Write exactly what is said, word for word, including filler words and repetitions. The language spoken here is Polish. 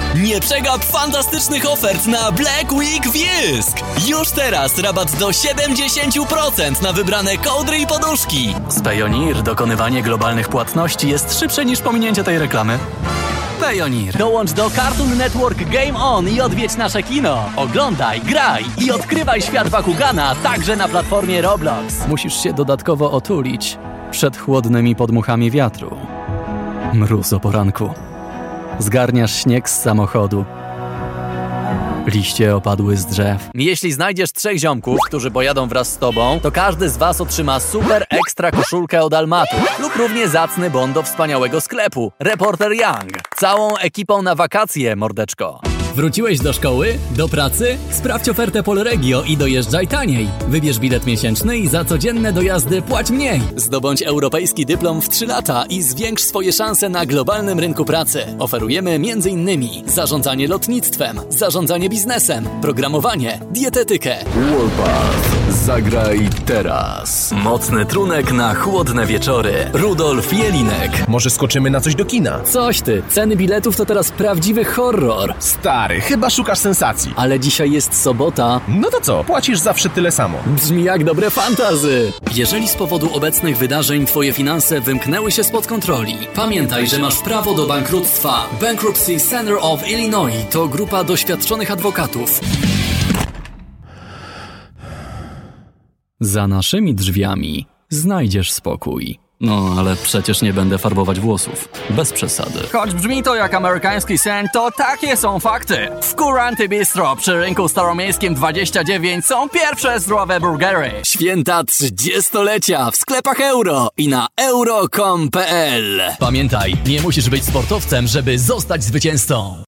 Nie przegap fantastycznych ofert na Black Week w Jysk! Już teraz rabat do siedemdziesiąt procent na wybrane kołdry i poduszki. Z Payoneer dokonywanie globalnych płatności jest szybsze niż pominięcie tej reklamy. Payoneer. Dołącz do Cartoon Network Game On i odwiedź nasze kino. Oglądaj, graj i odkrywaj świat Bakugana także na platformie Roblox. Musisz się dodatkowo otulić przed chłodnymi podmuchami wiatru. Mróz o poranku. Zgarniasz śnieg z samochodu. Liście opadły z drzew. Jeśli znajdziesz trzech ziomków, którzy pojadą wraz z tobą, to każdy z was otrzyma super ekstra koszulkę od Almatu lub równie zacny bon do wspaniałego sklepu Reporter Young. Całą ekipą na wakacje, mordeczko. Wróciłeś do szkoły? Do pracy? Sprawdź ofertę Polregio i dojeżdżaj taniej. Wybierz bilet miesięczny i za codzienne dojazdy płać mniej. Zdobądź europejski dyplom w trzy lata i zwiększ swoje szanse na globalnym rynku pracy. Oferujemy między innymi zarządzanie lotnictwem, zarządzanie biznesem, programowanie, dietetykę. Warpath. Zagraj teraz. Mocny trunek na chłodne wieczory. Rudolf Jelinek. Może skoczymy na coś do kina? Coś ty, ceny biletów to teraz prawdziwy horror. Stary, chyba szukasz sensacji. Ale dzisiaj jest sobota. No to co, płacisz zawsze tyle samo. Brzmi jak dobre fantazy. Jeżeli z powodu obecnych wydarzeń twoje finanse wymknęły się spod kontroli, pamiętaj, że masz prawo do bankructwa. Bankruptcy Center of Illinois to grupa doświadczonych adwokatów. Za naszymi drzwiami znajdziesz spokój. No, ale przecież nie będę farbować włosów. Bez przesady. Choć brzmi to jak amerykański sen, to takie są fakty. W Kuranty Bistro przy rynku staromiejskim dwadzieścia dziewięć są pierwsze zdrowe burgery. Święta trzydziestolecia w sklepach Euro i na euro kropka com kropka pe el. Pamiętaj, nie musisz być sportowcem, żeby zostać zwycięzcą.